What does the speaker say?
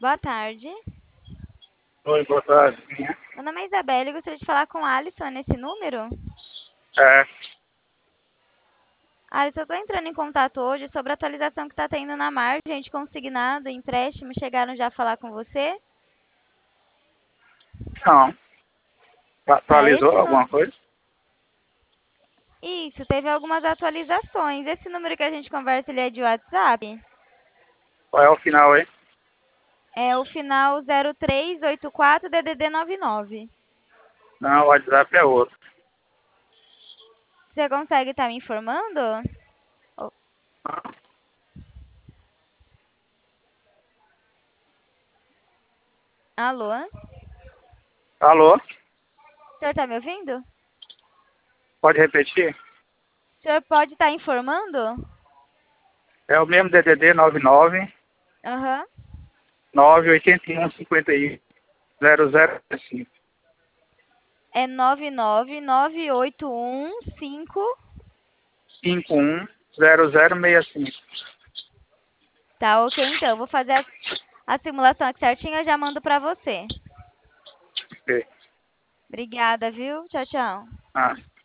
Boa tarde. Oi, boa tarde. Meu nome é Isabela e gostaria de falar com a Alisson nesse número. É, Alisson, eu estou entrando em contato hoje sobre a atualização que está tendo na margem de consignado, empréstimo. Chegaram já a falar com você? não. Tá, Atualizou alguma coisa? Isso, teve algumas atualizações. Esse número que a gente conversa, ele é de WhatsApp? Qual é o final aí? É o final 0384 DDD 99. Não, o WhatsApp é outro. Você consegue estar me informando? Oh, alô? Alô? O senhor está me ouvindo? Pode repetir? O senhor pode estar informando? É o mesmo DDD 99 Aham. 981 51 0065. É 99981 510065. Tá, ok, então. Eu vou fazer a simulação aqui certinho e eu já mando pra você. Ok. Obrigada, viu? Tchau, tchau. Ah.